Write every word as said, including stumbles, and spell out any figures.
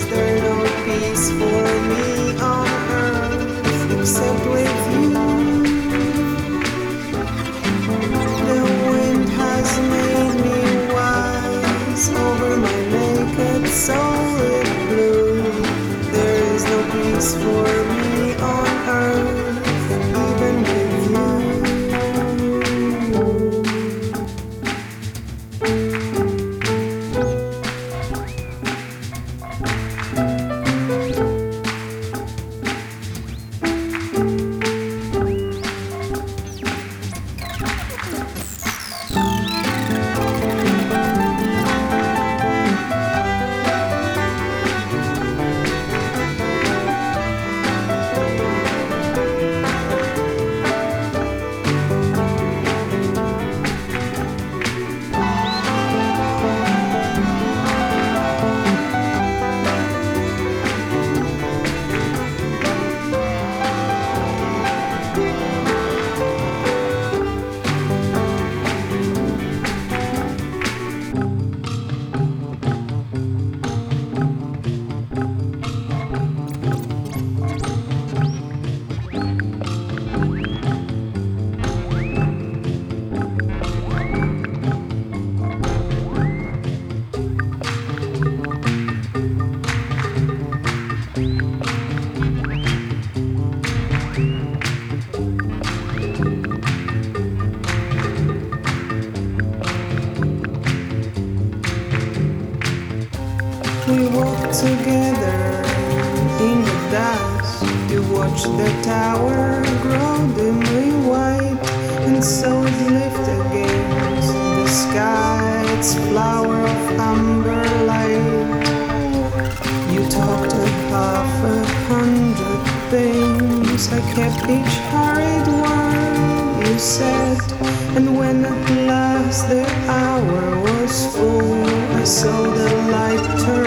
Is there no peace for me on earth except with you? The wind has made me wise, over my naked soul it blew. There is no peace for me on earth, even with you. We walked together in the dusk to watch the tower grow dimly white, and so it lifted against the sky its flower of amber light. You talked of half a hundred things, I kept each hurried word you said, and when at last the hour was full, I saw the light turn